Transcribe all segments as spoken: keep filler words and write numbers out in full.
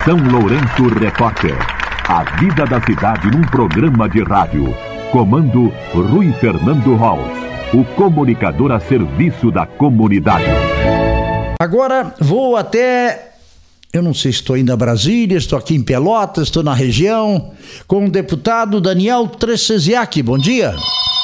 São Lourenço Repórter. A vida da cidade num programa de rádio. Comando Rui Fernando Holz, o comunicador a serviço da comunidade. Agora vou até... Eu não sei se estou indo a Brasília, estou aqui em Pelotas, estou na região, com o deputado Daniel Treceziak. Bom dia.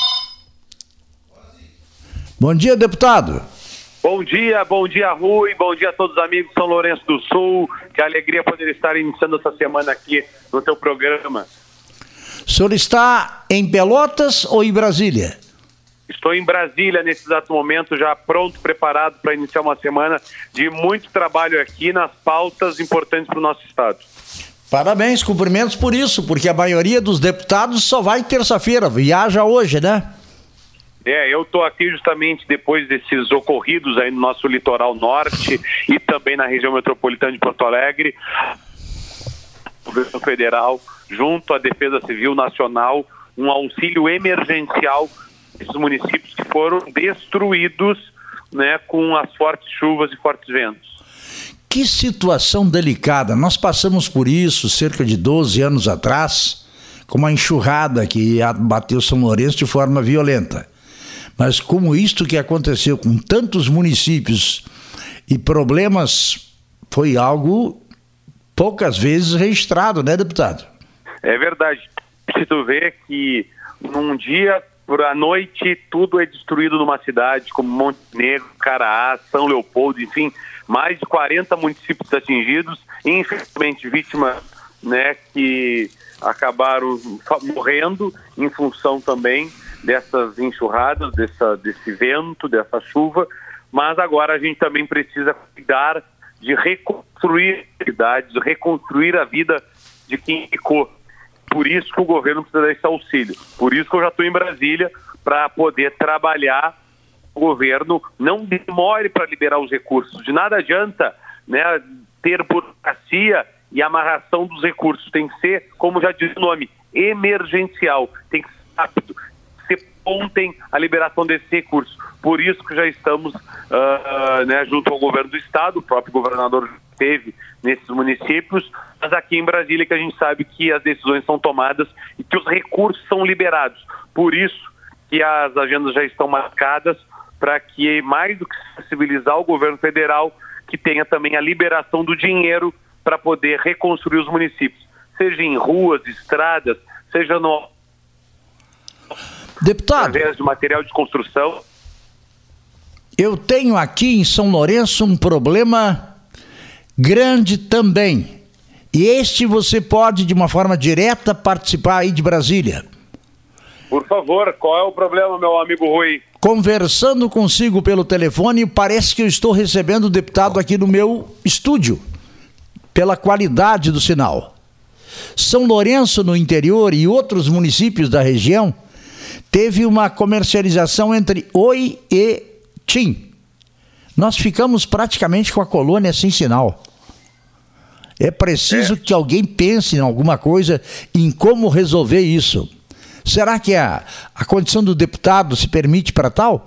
Bom dia, deputado. Bom dia, bom dia, Rui, bom dia a todos os amigos de São Lourenço do Sul. Que alegria poder estar iniciando essa semana aqui no teu programa. O senhor está em Pelotas ou em Brasília? Estou em Brasília nesse exato momento, já pronto, preparado para iniciar uma semana de muito trabalho aqui nas pautas importantes para o nosso estado. Parabéns, cumprimentos por isso, porque a maioria dos deputados só vai terça-feira, viaja hoje, né? É, eu estou aqui justamente depois desses ocorridos aí no nosso litoral norte e também na região metropolitana de Porto Alegre. O governo federal, junto à Defesa Civil Nacional, um auxílio emergencial esses municípios que foram destruídos, né, com as fortes chuvas e fortes ventos. Que situação delicada. Nós passamos por isso cerca de doze anos atrás, com uma enxurrada que bateu São Lourenço de forma violenta. Mas como isto que aconteceu com tantos municípios e problemas, foi algo poucas vezes registrado, né, deputado? É verdade. Se tu vê que num dia... Por a noite, tudo é destruído numa cidade como Montenegro, Caraá, São Leopoldo, enfim, mais de quarenta municípios atingidos, infelizmente vítimas, né, que acabaram morrendo em função também dessas enxurradas, dessa, desse vento, dessa chuva, mas agora a gente também precisa cuidar de reconstruir a cidade, de reconstruir a vida de quem ficou. Por isso que o governo precisa desse auxílio. Por isso que eu já estou em Brasília para poder trabalhar. O governo não demore para liberar os recursos. De nada adianta, né, ter burocracia e amarração dos recursos. Tem que ser, como já diz o nome, emergencial. Tem que ser rápido. Ser ontem a liberação desses recursos. Por isso que já estamos uh, né, junto ao governo do estado, o próprio governador teve nesses municípios, mas aqui em Brasília que a gente sabe que as decisões são tomadas e que os recursos são liberados. Por isso que as agendas já estão marcadas para que, mais do que sensibilizar o governo federal, que tenha também a liberação do dinheiro para poder reconstruir os municípios, seja em ruas, estradas, seja no... Deputado, através de material de construção. Eu tenho aqui em São Lourenço um problema grande também. E este você pode, de uma forma direta, participar aí de Brasília. Por favor, qual é o problema, meu amigo Rui? Conversando consigo pelo telefone, parece que eu estou recebendo o deputado aqui no meu estúdio, pela qualidade do sinal. São Lourenço, no interior, e outros municípios da região, teve uma comercialização entre Oi e TIM. Nós ficamos praticamente com a colônia sem sinal. É preciso é. que alguém pense em alguma coisa, em como resolver isso. Será que a, a condição do deputado se permite para tal?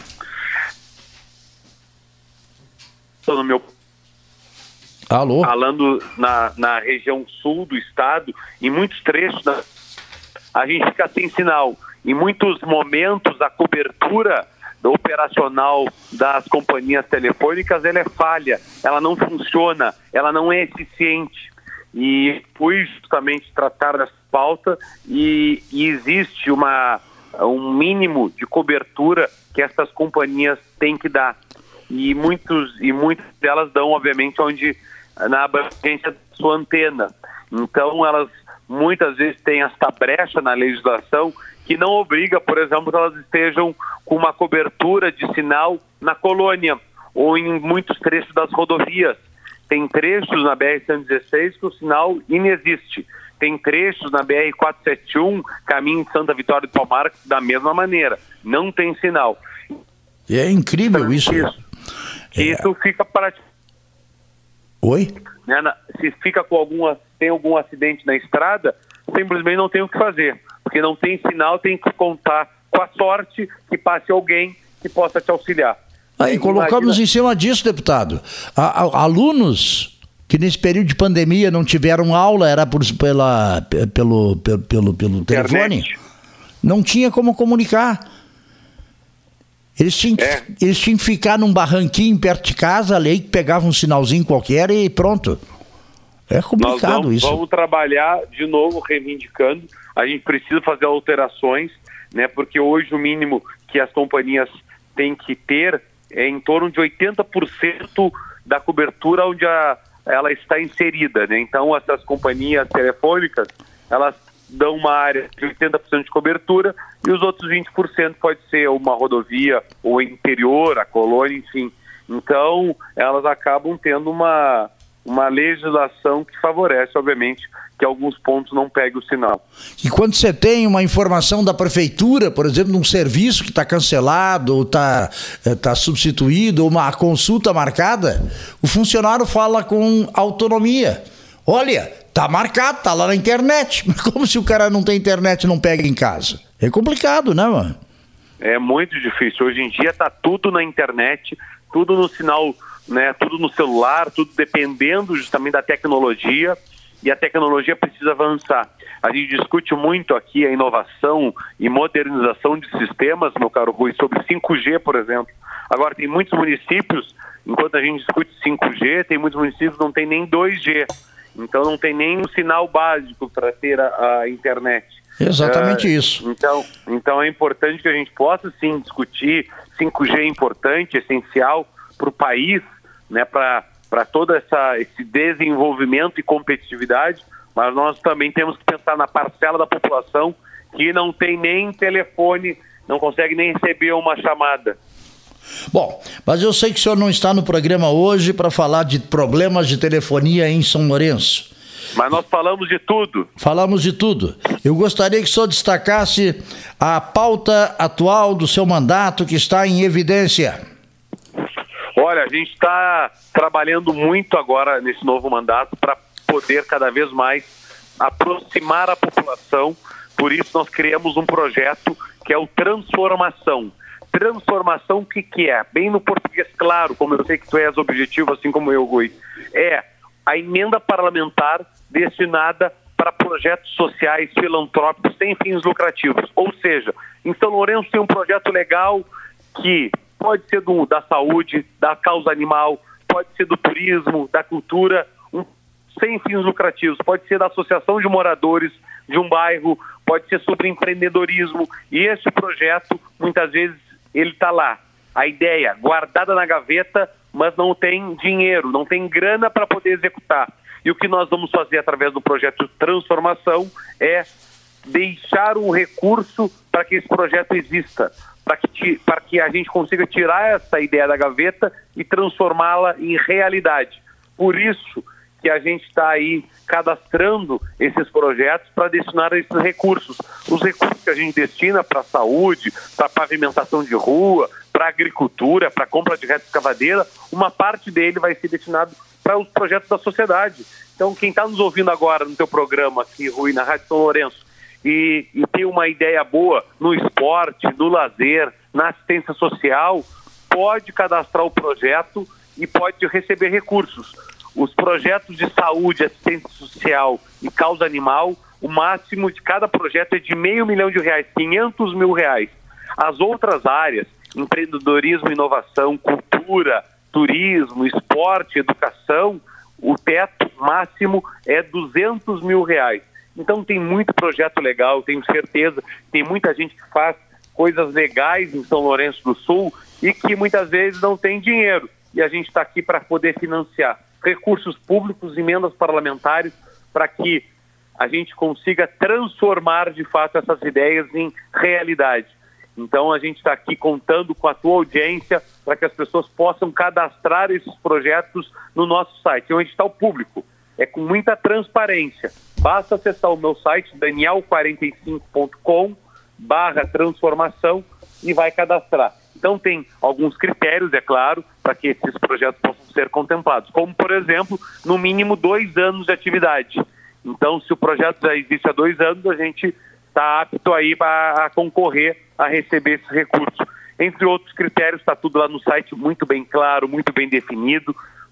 Estou no meu... Alô? Falando na, na região sul do estado, em muitos trechos da... a gente fica sem sinal. Em muitos momentos a cobertura operacional das companhias telefônicas ela é falha, ela não funciona, ela não é eficiente. E fui justamente tratar dessa pauta e, e existe uma, um mínimo de cobertura que essas companhias têm que dar. E, muitos, e muitas delas dão, obviamente, onde, na abrangência da sua antena. Então, elas muitas vezes têm esta brecha na legislação que não obriga, por exemplo, que elas estejam com uma cobertura de sinal na colônia ou em muitos trechos das rodovias. Tem trechos na B R cento e dezesseis que o sinal inexiste. Tem trechos na B R quatrocentos e setenta e um, caminho de Santa Vitória do Palmar, da mesma maneira. Não tem sinal. É incrível então, isso. Isso, é... isso fica para... Oi? Se fica com alguma, tem algum acidente na estrada, simplesmente não tem o que fazer. Porque não tem sinal, tem que contar com a sorte que passe alguém que possa te auxiliar. Aí colocamos Imagina... em cima disso, deputado, a, a, alunos que nesse período de pandemia não tiveram aula, era por, pela, pelo, pelo, pelo, pelo telefone, não tinha como comunicar. Eles tinham, é. eles tinham que ficar num barranquinho perto de casa, ali que pegava um sinalzinho qualquer e pronto. É complicado. Nós vamos, isso. Vamos trabalhar de novo reivindicando. A gente precisa fazer alterações, né? Porque hoje o mínimo que as companhias têm que ter é em torno de oitenta por cento da cobertura onde a, ela está inserida, né? Então essas companhias telefônicas, elas dão uma área de oitenta por cento de cobertura e os outros vinte por cento pode ser uma rodovia ou interior, a colônia, enfim. Então, elas acabam tendo uma, uma legislação que favorece, obviamente, que alguns pontos não peguem o sinal. E quando você tem uma informação da prefeitura, por exemplo, de um serviço que está cancelado ou está tá substituído, ou uma consulta marcada, o funcionário fala com autonomia. Olha, tá marcado, tá lá na internet. Mas como se o cara não tem internet e não pega em casa? É complicado, né, mano? É muito difícil. Hoje em dia tá tudo na internet, tudo no sinal, né? Tudo no celular, tudo dependendo justamente da tecnologia. E a tecnologia precisa avançar. A gente discute muito aqui a inovação e modernização de sistemas, meu caro Rui, sobre cinco G, por exemplo. Agora, tem muitos municípios, enquanto a gente discute cinco G, tem muitos municípios que não tem nem dois G. Então não tem nem um sinal básico para ter a, a internet. Exatamente uh, isso. Então, então é importante que a gente possa sim discutir. cinco G é importante, essencial para o país, né, para para todo essa, esse desenvolvimento e competitividade, mas nós também temos que pensar na parcela da população que não tem nem telefone, não consegue nem receber uma chamada. Bom, mas eu sei que o senhor não está no programa hoje para falar de problemas de telefonia em São Lourenço. Mas nós falamos de tudo. Falamos de tudo. Eu gostaria que o senhor destacasse a pauta atual do seu mandato que está em evidência. Olha, a gente está trabalhando muito agora nesse novo mandato para poder cada vez mais aproximar a população. Por isso nós criamos um projeto que é o Transformação. Transformação, o que, que é? Bem no português, claro, como eu sei que tu és objetivo, assim como eu, Rui, é a emenda parlamentar destinada para projetos sociais filantrópicos sem fins lucrativos. Ou seja, em São Lourenço tem um projeto legal que pode ser do, da saúde, da causa animal, pode ser do turismo, da cultura, um, sem fins lucrativos, pode ser da associação de moradores de um bairro, pode ser sobre empreendedorismo. E esse projeto, muitas vezes, ele está lá. A ideia, guardada na gaveta, mas não tem dinheiro, não tem grana para poder executar. E o que nós vamos fazer através do projeto Transformação é deixar um recurso para que esse projeto exista, para que, para que a gente consiga tirar essa ideia da gaveta e transformá-la em realidade. Por isso que a gente está aí cadastrando esses projetos para destinar a esses recursos. Os recursos que a gente destina para a saúde, para pavimentação de rua, para agricultura, para compra de reta escavadeira, uma parte dele vai ser destinado para os projetos da sociedade. Então, quem está nos ouvindo agora no teu programa aqui, Rui, na Rádio São Lourenço, e, e tem uma ideia boa no esporte, no lazer, na assistência social, pode cadastrar o projeto e pode receber recursos. Os projetos de saúde, assistência social e causa animal, o máximo de cada projeto é de meio milhão de reais, quinhentos mil reais. As outras áreas, empreendedorismo, inovação, cultura, turismo, esporte, educação, o teto máximo é duzentos mil reais. Então tem muito projeto legal, tenho certeza, tem muita gente que faz coisas legais em São Lourenço do Sul e que muitas vezes não tem dinheiro. E a gente está aqui para poder financiar recursos públicos, emendas parlamentares, para que a gente consiga transformar de fato essas ideias em realidade. Então a gente está aqui contando com a tua audiência para que as pessoas possam cadastrar esses projetos no nosso site. É um edital público, é com muita transparência. Basta acessar o meu site, daniel quarenta e cinco ponto com barra transformação e vai cadastrar. Então tem alguns critérios, é claro, para que esses projetos possam ser contemplados. Como, por exemplo, no mínimo dois anos de atividade. Então, se o projeto já existe há dois anos, a gente está apto aí para concorrer a receber esse recurso. Entre outros critérios, está tudo lá no site muito bem claro, muito bem definido.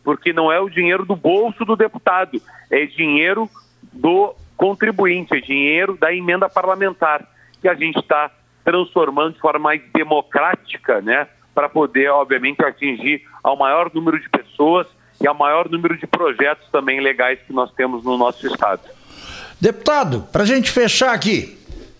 porque não é o dinheiro do bolso do deputado, é dinheiro do contribuinte, é dinheiro da emenda parlamentar, que a gente está transformando de forma mais democrática, né, para poder, obviamente, atingir ao maior número de pessoas e ao maior número de projetos também legais que nós temos no nosso estado. Deputado, para a gente fechar aqui,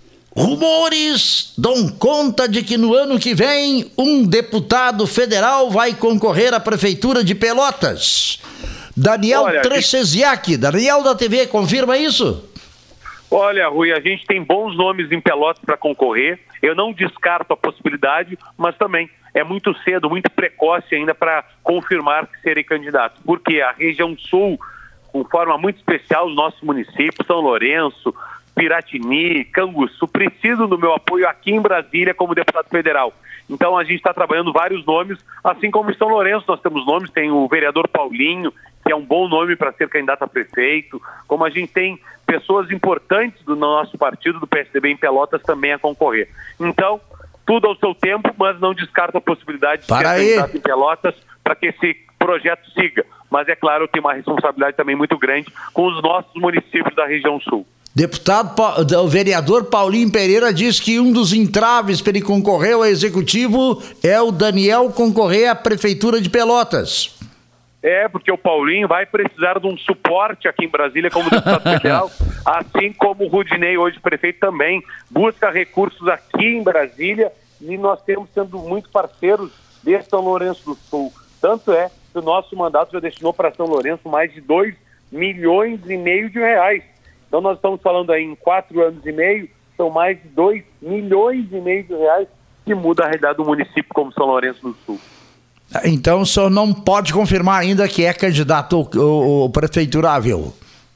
rumores dão conta de que no ano que vem um deputado federal vai concorrer à Prefeitura de Pelotas. Daniel Treceziak, Daniel da T V, confirma isso? Olha, Rui, a gente tem bons nomes em Pelotas para concorrer. Eu não descarto a possibilidade, mas também é muito cedo, muito precoce ainda para confirmar que serei candidato. Porque a região sul, com forma muito especial, os nossos municípios, São Lourenço, Piratini, Canguçu, precisam do meu apoio aqui em Brasília como deputado federal. Então a gente está trabalhando vários nomes, assim como em São Lourenço nós temos nomes, tem o vereador Paulinho, que é um bom nome para ser candidato a prefeito, como a gente tem pessoas importantes do nosso partido, do P S D B em Pelotas, também a concorrer. Então, tudo ao seu tempo, mas não descarto a possibilidade de para ser aí. candidato em Pelotas para que esse projeto siga. Mas é claro, eu tenho uma responsabilidade também muito grande com os nossos municípios da região sul. Deputado, o vereador Paulinho Pereira diz que um dos entraves para ele concorrer ao executivo é o Daniel concorrer à Prefeitura de Pelotas. É, porque o Paulinho vai precisar de um suporte aqui em Brasília como deputado federal, assim como o Rudinei, hoje prefeito, também busca recursos aqui em Brasília, e nós temos sendo muito parceiros de São Lourenço do Sul. Tanto é que o nosso mandato já destinou para São Lourenço mais de dois milhões e meio de reais. Então nós estamos falando aí em quatro anos e meio, são mais de dois milhões e meio de reais que muda a realidade do município como São Lourenço do Sul. Então o senhor não pode confirmar ainda que é candidato ao prefeiturável?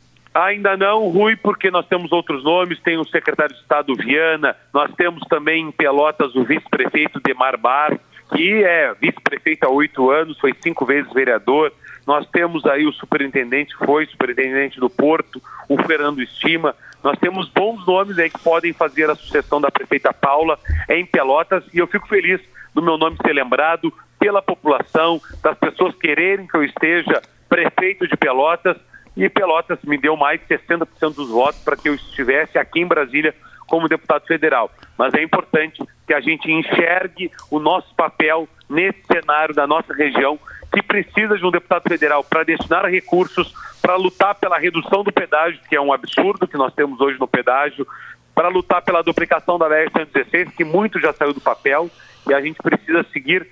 Ainda não, Rui, porque nós temos outros nomes, tem o secretário de Estado Viana, nós temos também em Pelotas o vice-prefeito Demar Bar, que é vice-prefeito há oito anos, foi cinco vezes vereador. Nós temos aí o superintendente, foi superintendente do Porto, o Fernando Estima. Nós temos bons nomes aí que podem fazer a sucessão da prefeita Paula em Pelotas, e eu fico feliz do meu nome ser lembrado pela população, das pessoas quererem que eu esteja prefeito de Pelotas, e Pelotas me deu mais de sessenta por cento dos votos para que eu estivesse aqui em Brasília como deputado federal. Mas é importante que a gente enxergue o nosso papel nesse cenário da nossa região, que precisa de um deputado federal para destinar recursos, para lutar pela redução do pedágio, que é um absurdo que nós temos hoje no pedágio, para lutar pela duplicação da B R cento e dezesseis, que muito já saiu do papel, e a gente precisa seguir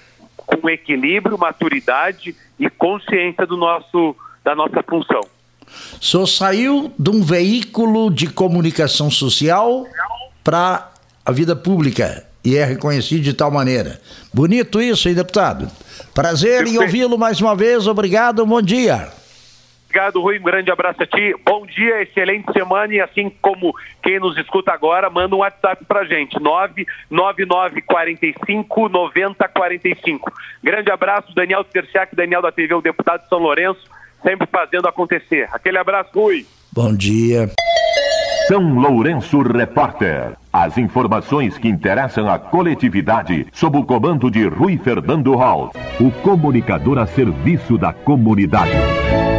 com equilíbrio, maturidade e consciência do nosso, da nossa função. O senhor saiu de um veículo de comunicação social para a vida pública e é reconhecido de tal maneira. Bonito isso, hein, deputado? Prazer em ouvi-lo mais uma vez. Obrigado, bom dia. Obrigado, Rui. Um grande abraço a ti. Bom dia, excelente semana, e assim como quem nos escuta agora, manda um WhatsApp pra gente, nove nove nove quatro cinco nove zero quatro cinco. Grande abraço, Daniel Treceziak, Daniel da T V, o deputado de São Lourenço, sempre fazendo acontecer. Aquele abraço, Rui. Bom dia. São Lourenço Repórter. As informações que interessam a coletividade sob o comando de Rui Fernando Hall, o comunicador a serviço da comunidade.